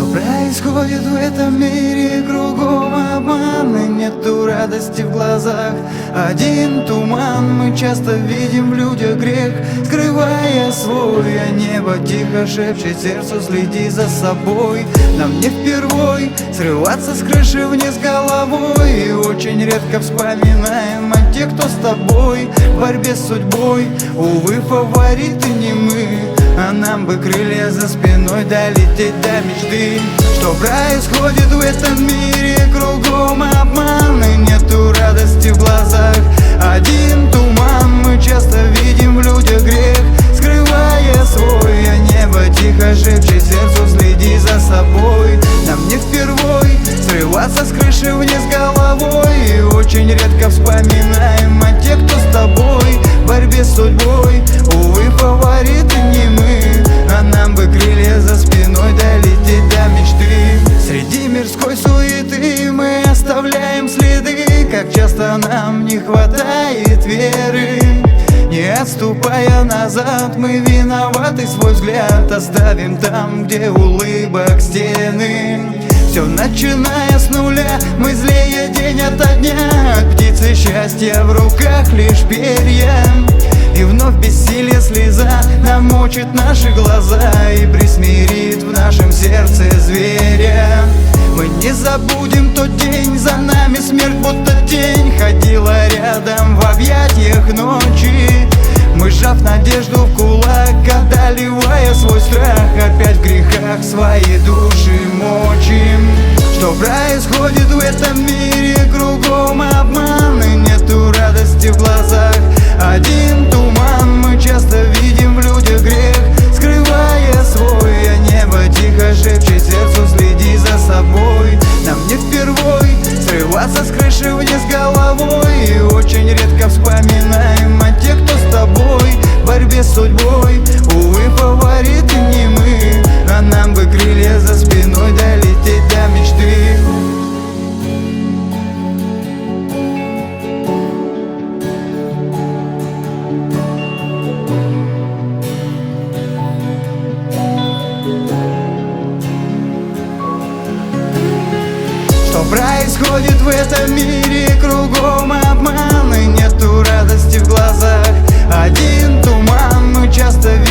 происходит в этом мире? Кругом обман и нету радости в глазах. Один туман, мы часто видим в людях грех, скрывая свой, а небо тихо шепчет сердцу: следи за собой. Нам не впервой срываться с крыши вниз головой, и очень редко вспоминаем о тех, кто с тобой в борьбе с судьбой. Увы, фавориты не мы, а нам бы крылья за спиной долететь до мечты. Что происходит в этом мире? Кругом обман и нету радости в глазах. Один туман, мы часто видим в людях грех, скрывая свой, а небо тихо шепчет сердцу: следи за собой. Нам не впервой срываться с крыши вниз головой, и очень редко вспоминаем о тех, кто с тобой в борьбе с судьбой. Увы, фавориты не мы, а нам бы крылья за спиной долететь до мечты. Среди мирской суеты мы оставляем следы, как часто нам не хватает веры. Не отступая назад, мы виноваты, свой взгляд оставим там, где улыбок стены. Все начиная с нуля, мы злее день ото дня, от птицы счастья в руках лишь перья. И вновь бессилие слеза намочит наши глаза и присмирит в нашем сердце зверя. Мы не забудем тот день, за нами смерть будто тень ходила рядом в объятиях ночи. Мы, сжав надежду в кулак, одолевая свой страх, опять в грехах свои души мочим. Что происходит в этом мире? Кругом обман и нету радости в глазах. Один туман, мы часто видим в людях грех, скрывая свой, а небо тихо шепчет сердцу: следи за собой. Нам не впервой срываться с крыши вниз головой, и очень редко вспоминаем о тех, кто с тобой в борьбе с судьбой. Увы, фавориты не мы, а нам бы крылья за спиной долететь до мечты. Что происходит в этом мире? Кругом обман и нету радости в глазах. Один туман, мы часто